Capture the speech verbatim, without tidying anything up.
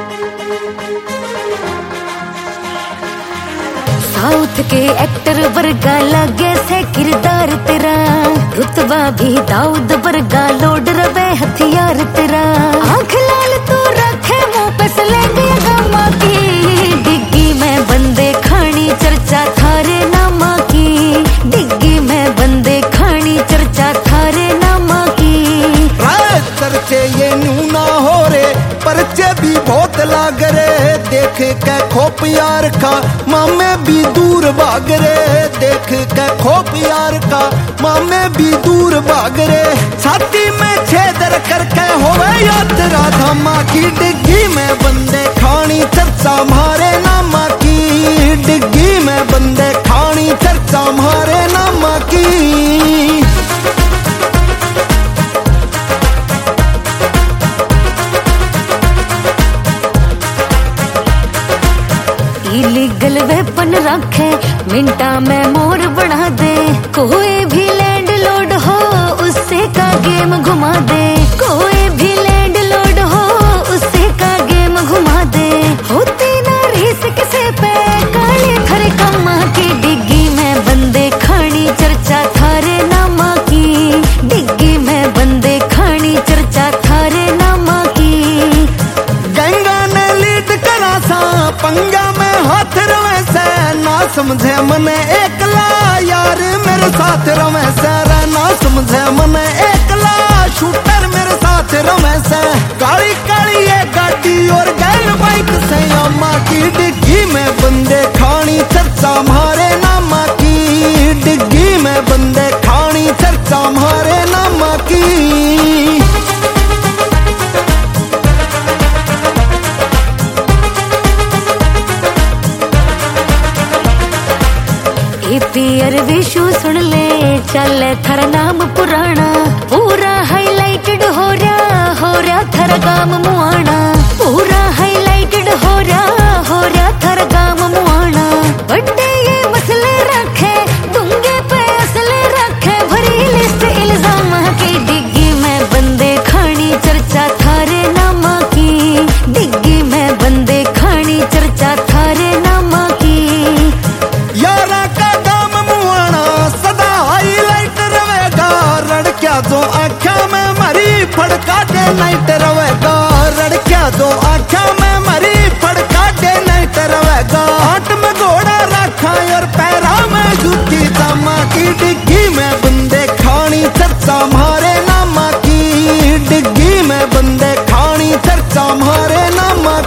South के actor वर्गा लगे से किरदार तेरा, रुतबा भी दाऊद वर्गा, लोड रवे हथियार तेरा। आंख लाल तू रखे मुंह पे सलेंगे गामा की, डिग्गी में बंदे खानी चर्चा थारे नामा की, डिग्गी में बंदे खानी चर्चा थारे नामा की। राय चर्चे ये नू ना हो रे, परचे भी बहुत लाग रे, देख के खोप यार का मामे भी दूर भाग रे, देख के खोप यार का मामे भी दूर भाग रे। छाती में छेदर करके होवे यात्रा धामा की, डिग्गी में बंदे खानी चर्चा मारे नामा की, डिग्गी में बंदे खानी चर्चा मारे नामा की। इलीगल वेपन रखे मिंटा में मोर बढ़ा दे, कोई भी लैंड लोड हो उससे का गेम घुमा दे, कोई भी लैंड लोड हो उससे का गेम घुमा दे। होती ना रीस किसे पे काले खरे कम्मा की, डिग्गी में बंदे खानी चर्चा थारे नामा की, डिग्गी में बंदे खानी चर्चा थारे नामा की। गंगा ने लीड करा सा पंगा में हाथ रवे से, ना समझे मने एकला यार मेरे साथ रवे से, ना समझे मने एकला शूटर मेरे साथ रवे से। काली काली ये गाड़ी और गैल बाइक से अम्मा की, डिग्गी में बंदे खानी चर्चा मारे नामा की, डिग्गी में बंदे खानी चर्चा मारे नामा की। पियर विशु सुन ले, चले थारा नाम पुराना, पूरा हाईलाइटेड हो रहा हो रहा थारा गाम मुआना, पूरा हाईलाइटेड हो रहा हो रहा थारा गाम मुआना। बड़े ये मसले रखे दूंगे पे असले रखे, भरी लिस्ट इल्जाम की, डिग्गी में बंदे खानी चर्चा थारे नामा की, डिग्गी में बंदे खानी चर्चा थारे नामा की। यारा का सदा हाईलाइट रवेगा, लड़किया जो आँखा में मरी फड़का दे नाइट रवेगा, लड़किया जो आँखा में मरी फड़का दे नाइट रवेगा। हाथ में घोड़ा रखा और पैरा में जूती दामा की, डिग्गी में बंदे खानी चर्चा मारे नामा की, डिग्गी में बंदे खानी चर्चा मारे नामा